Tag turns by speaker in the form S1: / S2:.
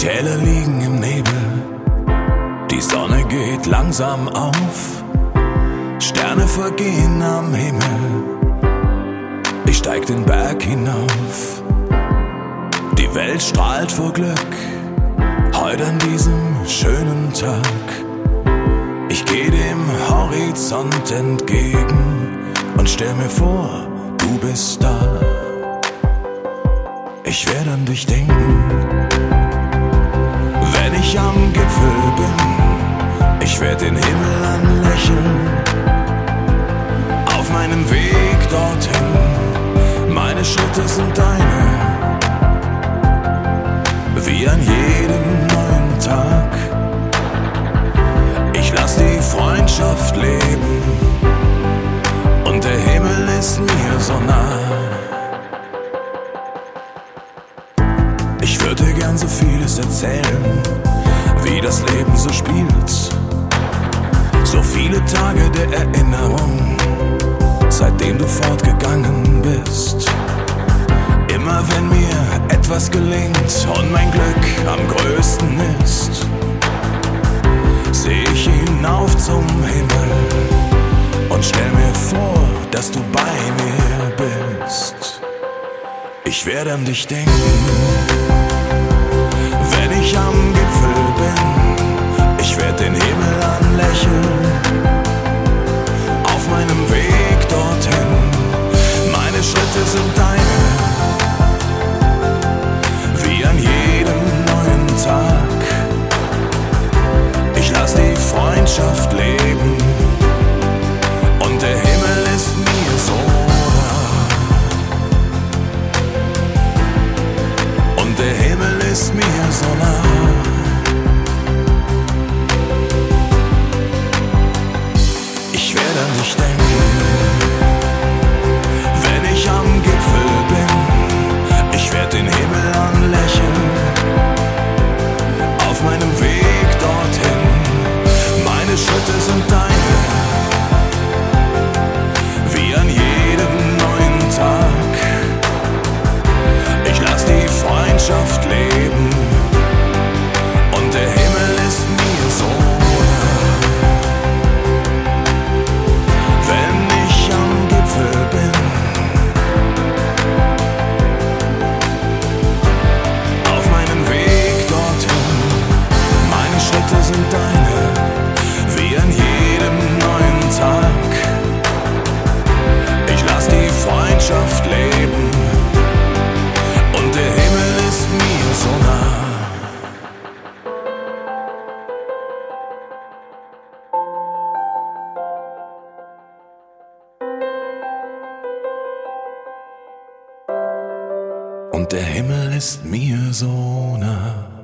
S1: Täler liegen im Nebel, die Sonne geht langsam auf, Sterne vergehen am Himmel, ich steig den Berg hinauf. Die Welt strahlt vor Glück, heute an diesem schönen Tag. Ich geh dem Horizont entgegen und stell mir vor, du bist da. Ich werd an dich denken, wenn ich am Gipfel bin. Ich werd den Himmel anlächeln, auf meinem Weg dorthin. Meine Schritte sind deine, wie an jedem neuen Tag. Ich lass die Freundschaft leben und der Himmel ist mir so nah. Ich würde gern so vieles erzählen, wie das Leben so spielt. So viele Tage der Erinnerung, seitdem du fortgegangen bist. Immer wenn mir etwas gelingt und mein Glück am größten ist, seh ich hinauf zum Himmel und stell mir vor, dass du bei mir bist. Ich werde an dich denken, wenn ich am Gipfel bin. Ich werd den Himmel anlächeln, auf meinem Weg dorthin. Meine Schritte sind deine, wie an jedem neuen Tag. Ich lass die Freundschaft leben und der Himmel ist mir so nah. Und der Himmel ist mir so nah. Ich werde an dich denken, wenn ich am Gipfel bin. Ich werd den Himmel anlächeln, auf meinem Weg dorthin. Meine Schritte sind deine, wie an jedem neuen Tag. Ich lass die Freundschaft leben und der Himmel ist mir so nah. Wenn ich am Gipfel bin, auf meinem Weg dorthin. Meine Schritte sind deine, wie an jedem neuen Tag. Ich lass die Freundschaft leben und der Himmel ist mir so nah. Und der Himmel ist mir so nah.